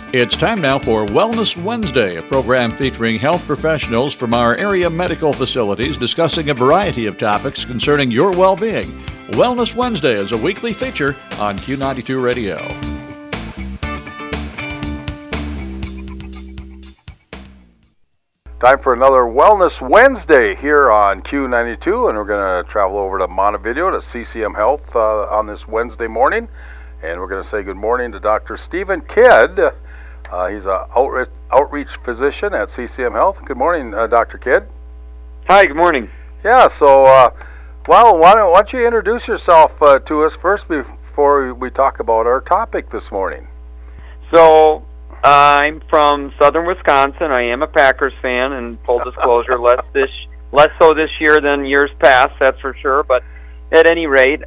It's time now for Wellness Wednesday, a program featuring health professionals from our area medical facilities discussing a variety of topics concerning your well-being. Wellness Wednesday is a weekly feature on Q92 Radio. Time for another Wellness Wednesday here on Q92, and we're going to travel over to Montevideo to CCM Health on this Wednesday morning, and we're going to say good morning to Dr. Stephen Kidd. He's an outreach physician at CCM Health. Good morning, Dr. Kidd. Hi, good morning. Yeah, so, why don't you introduce yourself to us first before we talk about our topic this morning? So, I'm from southern Wisconsin. I am a Packers fan, and full disclosure, less so this year than years past, that's for sure. But at any rate,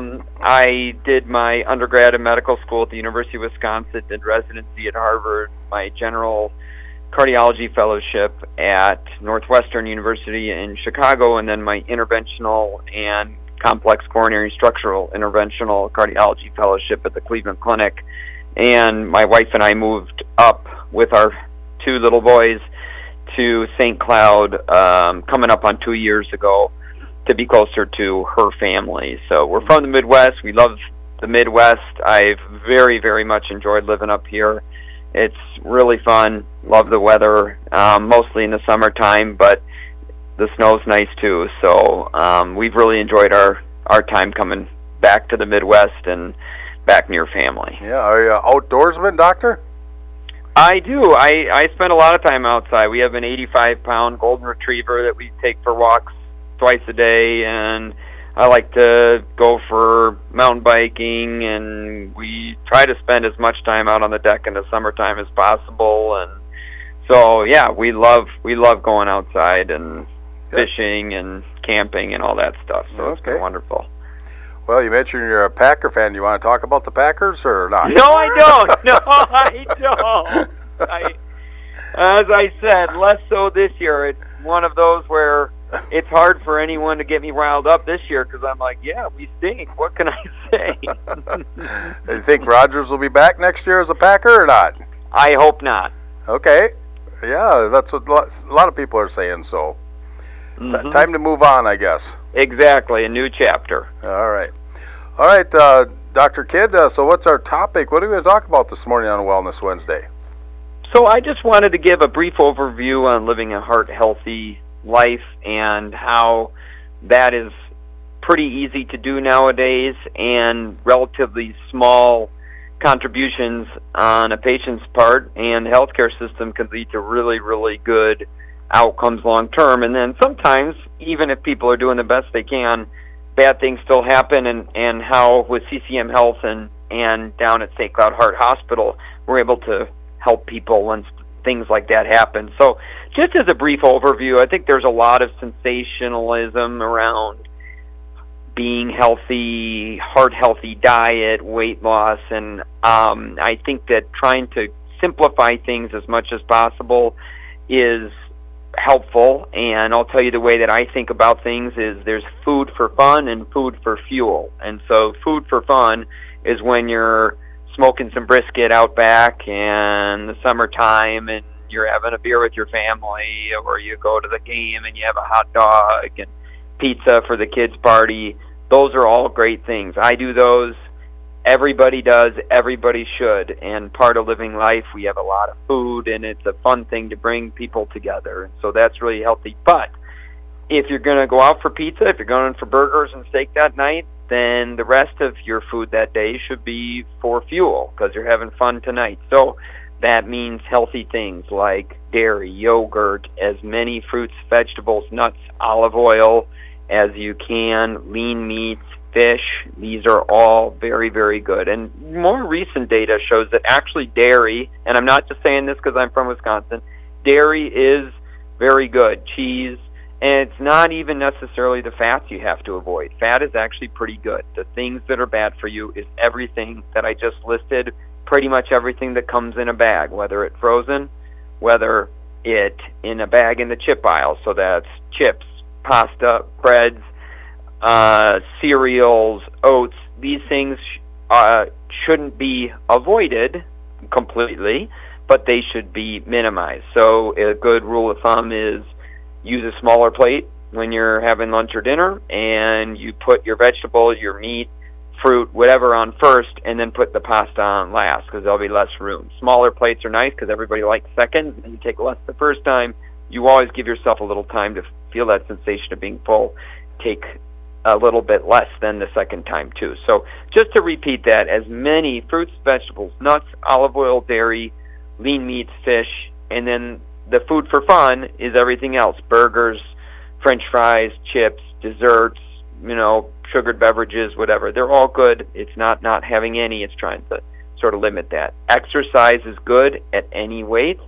I did my undergrad in medical school at the University of Wisconsin, did residency at Harvard, my general cardiology fellowship at Northwestern University in Chicago, and then my interventional and complex coronary structural interventional cardiology fellowship at the Cleveland Clinic. And my wife and I moved up with our two little boys to St. Cloud coming up on 2 years ago to be closer to her family. So we're from the Midwest. We love the Midwest. I've very, very much enjoyed living up here. It's really fun. Love the weather, mostly in the summertime, but the snow's nice too. So we've really enjoyed our time coming back to the Midwest and back near family. Yeah, are you an outdoorsman, Doctor? I do. I spend a lot of time outside. We have an 85-pound golden retriever that we take for walks twice a day, and I like to go for mountain biking, and we try to spend as much time out on the deck in the summertime as possible. And so, yeah, we love going outside and fishing and camping and all that stuff. So It's been wonderful. Well, you mentioned you're a Packer fan. Do you want to talk about the Packers or not? No, I don't. No, I don't. As I said, less so this year. It's one of those where it's hard for anyone to get me riled up this year because I'm like, yeah, we stink. What can I say? Do you think Rodgers will be back next year as a Packer or not? I hope not. Okay. Yeah, that's what a lot of people are saying, so. Mm-hmm. Time to move on, I guess. Exactly, a new chapter. All right, Dr. Kidd, so what's our topic? What are we going to talk about this morning on Wellness Wednesday? So I just wanted to give a brief overview on living a heart-healthy life and how that is pretty easy to do nowadays, and relatively small contributions on a patient's part and the healthcare system can lead to really, really good outcomes long term. And then sometimes, even if people are doing the best they can, bad things still happen, and how with CCM Health and down at St. Cloud Heart Hospital, we're able to help people when things like that happen. So just as a brief overview, I think there's a lot of sensationalism around being healthy, heart-healthy diet, weight loss, and I think that trying to simplify things as much as possible is helpful. And I'll tell you the way that I think about things is there's food for fun and food for fuel. And so food for fun is when you're smoking some brisket out back in the summertime and you're having a beer with your family, or you go to the game and you have a hot dog and pizza for the kids' party. Those are all great things. I do those. Everybody does. Everybody should. And part of living life, we have a lot of food, and it's a fun thing to bring people together. So that's really healthy. But if you're going to go out for pizza, if you're going for burgers and steak that night, then the rest of your food that day should be for fuel because you're having fun tonight. So that means healthy things like dairy, yogurt, as many fruits, vegetables, nuts, olive oil as you can, lean meats, fish. These are all very, very good. And more recent data shows that actually dairy, and I'm not just saying this because I'm from Wisconsin, dairy is very good. Cheese, and it's not even necessarily the fats you have to avoid. Fat is actually pretty good. The things that are bad for you is everything that I just listed, pretty much everything that comes in a bag, whether it's frozen, whether it in a bag in the chip aisle, so that's chips, pasta, breads, cereals, oats. These things shouldn't be avoided, completely, but they should be minimized. So a good rule of thumb is use a smaller plate when you're having lunch or dinner, and you put your vegetables, your meat, fruit, whatever on first, and then put the pasta on last, because there'll be less room. Smaller plates are nice because everybody likes seconds, and you take less the first time. You always give yourself a little time to feel that sensation of being full. Take a little bit less than the second time too. So just to repeat that, as many fruits, vegetables, nuts, olive oil, dairy, lean meats, fish, and then the food for fun is everything else: burgers, French fries, chips, desserts, sugared beverages, whatever. They're all good. It's not having any. It's trying to sort of limit that. Exercise is good at any weight.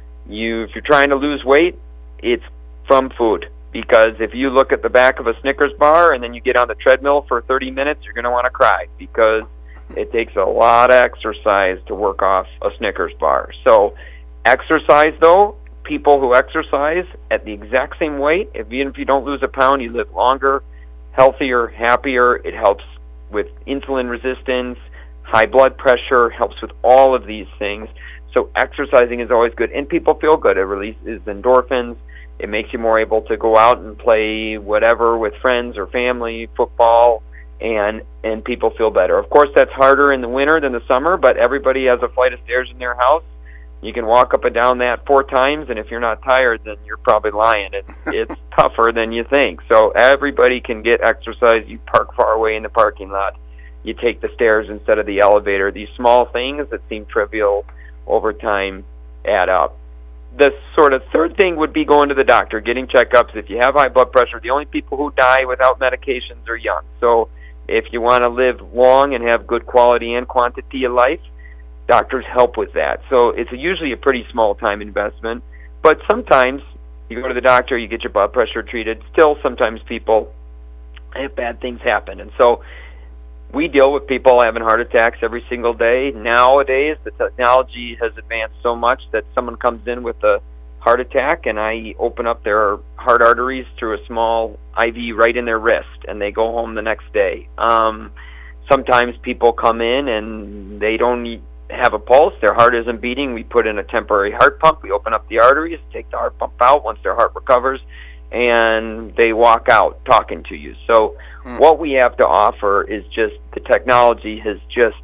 If you're trying to lose weight, it's from food. Because if you look at the back of a Snickers bar and then you get on the treadmill for 30 minutes, you're going to want to cry, because it takes a lot of exercise to work off a Snickers bar. So exercise, though, people who exercise at the exact same weight, even if you don't lose a pound, you live longer, healthier, happier. It helps with insulin resistance, high blood pressure, helps with all of these things. So exercising is always good, and people feel good. It releases endorphins. It makes you more able to go out and play whatever with friends or family, football, and people feel better. Of course, that's harder in the winter than the summer, but everybody has a flight of stairs in their house. You can walk up and down that 4 times, and if you're not tired, then you're probably lying. It's tougher than you think. So everybody can get exercise. You park far away in the parking lot. You take the stairs instead of the elevator. These small things that seem trivial over time add up. The sort of third thing would be going to the doctor, getting checkups. If you have high blood pressure, the only people who die without medications are young. So if you want to live long and have good quality and quantity of life, doctors help with that. So it's usually a pretty small time investment. But sometimes you go to the doctor, you get your blood pressure treated. Still, sometimes people have bad things happen. And so we deal with people having heart attacks every single day. Nowadays, the technology has advanced so much that someone comes in with a heart attack, and I open up their heart arteries through a small IV right in their wrist, and they go home the next day. Sometimes people come in and they don't have a pulse, their heart isn't beating. We put in a temporary heart pump. We open up the arteries, take the heart pump out once their heart recovers, and they walk out talking to you. So what we have to offer is just, the technology has just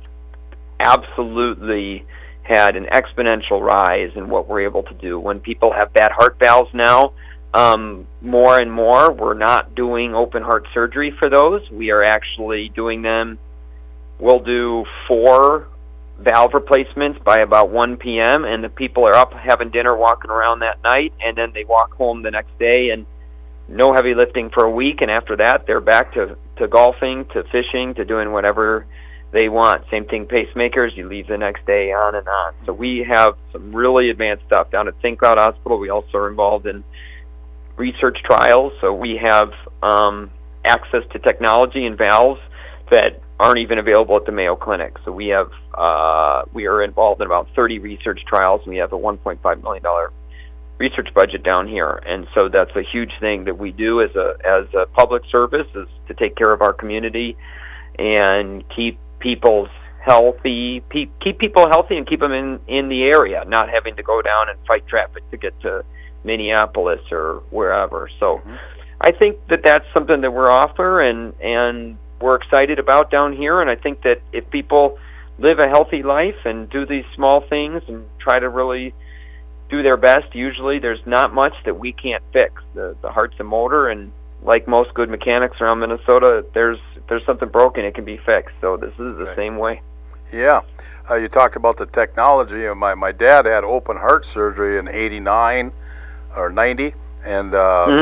absolutely had an exponential rise in what we're able to do. When people have bad heart valves now, more and more, we're not doing open heart surgery for those. We are actually doing them. We'll do 4 valve replacements by about 1 p.m., and the people are up having dinner, walking around that night, and then they walk home the next day, and no heavy lifting for a week, and after that they're back to golfing, to fishing, to doing whatever they want. Same thing, pacemakers, you leave the next day, on and on. So we have some really advanced stuff down at St. Cloud Hospital. We also are involved in research trials, so we have access to technology and valves that aren't even available at the Mayo Clinic. So we have we are involved in about 30 research trials, and we have a $1.5 million research budget down here. And so that's a huge thing that we do as a public service, is to take care of our community and keep people healthy and keep them in the area, not having to go down and fight traffic to get to Minneapolis or wherever. So I think that that's something that we're offering and we're excited about down here. And I think that if people live a healthy life and do these small things and try to really do their best, usually there's not much that we can't fix. The heart's a motor, and like most good mechanics around Minnesota, there's something broken, it can be fixed. So this is the same way. Yeah. You talked about the technology. My dad had open heart surgery in 89 or 90, and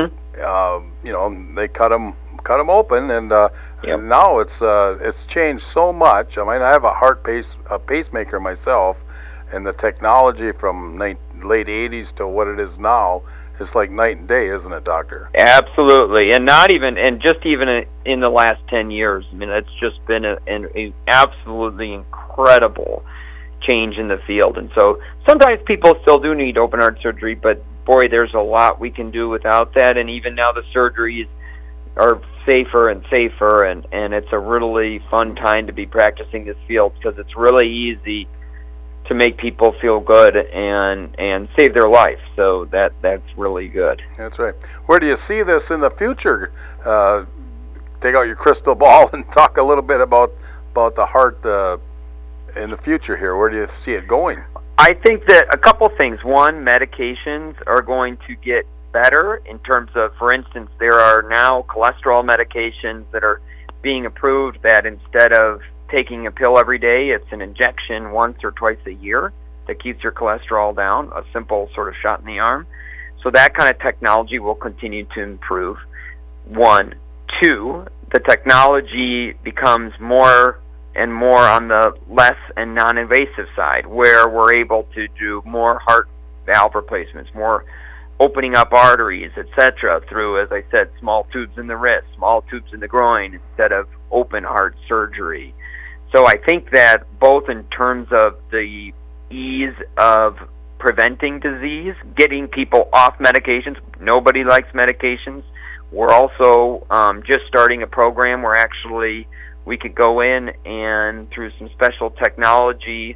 they cut him open, and now it's changed so much. I mean, I have a pacemaker myself, and the technology from late 80s to what it is now, it's like night and day, isn't it, Doctor? Absolutely, and just even in the last 10 years. I mean, it's just been an absolutely incredible change in the field. And so sometimes people still do need open heart surgery, but boy, there's a lot we can do without that. And even now the surgeries are safer and safer, and it's a really fun time to be practicing this field, because it's really easy to make people feel good and save their life. So that's really good. That's right. Where do you see this in the future? Take out your crystal ball and talk a little bit about the heart in the future here. Where do you see it going? I think that a couple things. One, medications are going to get better in terms of, for instance, there are now cholesterol medications that are being approved that instead of taking a pill every day, it's an injection once or twice a year that keeps your cholesterol down, a simple sort of shot in the arm. So that kind of technology will continue to improve. One. Two, the technology becomes more and more on the less and non-invasive side, where we're able to do more heart valve replacements, more opening up arteries, etc., through, as I said, small tubes in the wrist, small tubes in the groin, instead of open heart surgery. So I think that both in terms of the ease of preventing disease, getting people off medications, nobody likes medications. We're also just starting a program where actually we could go in and, through some special technology,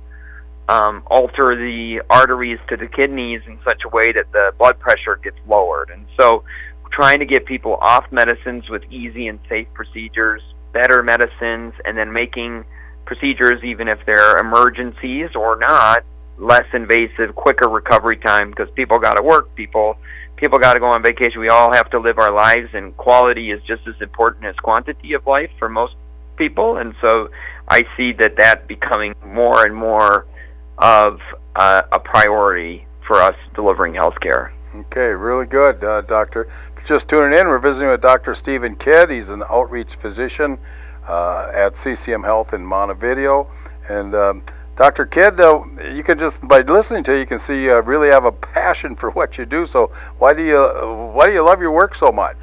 alter the arteries to the kidneys in such a way that the blood pressure gets lowered. And so we're trying to get people off medicines with easy and safe procedures, better medicines, and then making procedures, even if they're emergencies or not, less invasive, quicker recovery time, because people got to work, people got to go on vacation. We all have to live our lives, and quality is just as important as quantity of life for most people. And so I see that becoming more and more of a priority for us delivering health care. Okay, really good, Doctor. If you're just tuning in, we're visiting with Dr. Stephen Kidd. He's an outreach physician at CCM Health in Montevideo. And Dr. Kidd, you can just, by listening to you, can see you really have a passion for what you do. So why do you love your work so much?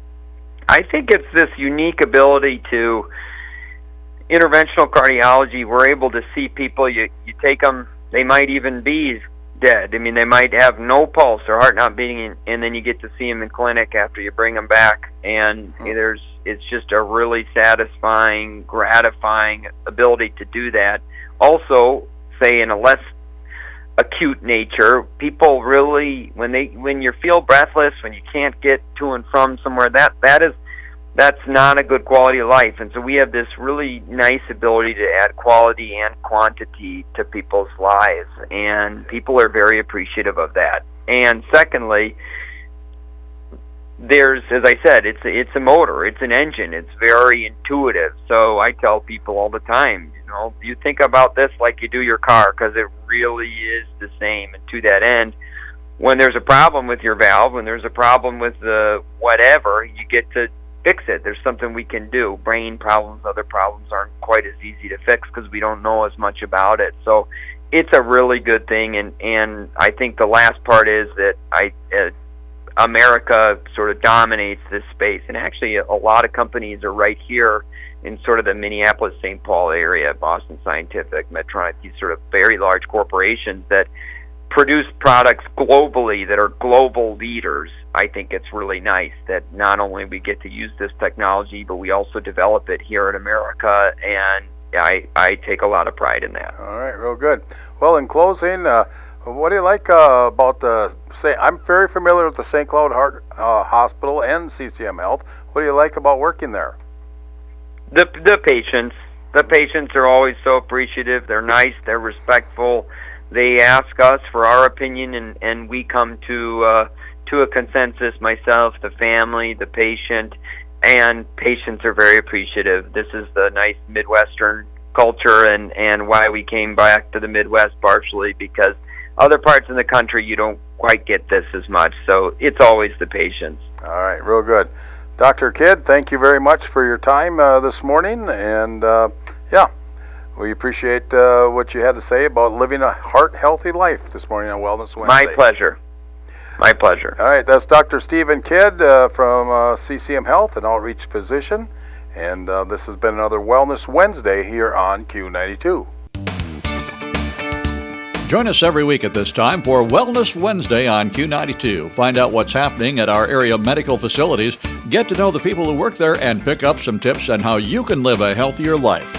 I think it's this unique ability to interventional cardiology. We're able to see people, you take them, they might even be dead. I mean, they might have no pulse, their heart not beating, and then you get to see them in clinic after you bring them back. And it's just a really satisfying, gratifying ability to do that. Also, say in a less acute nature, people really, when you feel breathless, when you can't get to and from somewhere, that's not a good quality of life. And so we have this really nice ability to add quality and quantity to people's lives, and people are very appreciative of that. And secondly, there's, as I said, it's a motor, it's an engine, it's very intuitive. So I tell people all the time, you think about this like you do your car, because it really is the same. And to that end, when there's a problem with your valve, when there's a problem with the whatever, you get to fix it. There's something we can do. Brain problems, other problems aren't quite as easy to fix because we don't know as much about it. So it's a really good thing. And I think the last part is that America sort of dominates this space. And actually a lot of companies are right here in sort of the Minneapolis-St. Paul area, Boston Scientific, Medtronic, these sort of very large corporations that produce products globally that are global leaders. I think it's really nice that not only we get to use this technology, but we also develop it here in America, and I take a lot of pride in that. All right, real good. Well, in closing, what do you like about I'm very familiar with the St. Cloud Heart Hospital and CCM Health. What do you like about working there? The patients. The patients are always so appreciative. They're nice. They're respectful. They ask us for our opinion, and we come to a consensus, myself, the family, the patient, and patients are very appreciative. This is the nice Midwestern culture, and why we came back to the Midwest, partially because other parts of the country you don't quite get this as much. So it's always the patients. All right, real good. Dr. Kidd, thank you very much for your time this morning, and we appreciate what you had to say about living a heart-healthy life this morning on Wellness Wednesday. My pleasure. My pleasure. All right, that's Dr. Stephen Kidd from CCM Health, an outreach physician, and this has been another Wellness Wednesday here on Q92. Join us every week at this time for Wellness Wednesday on Q92. Find out what's happening at our area medical facilities, get to know the people who work there, and pick up some tips on how you can live a healthier life.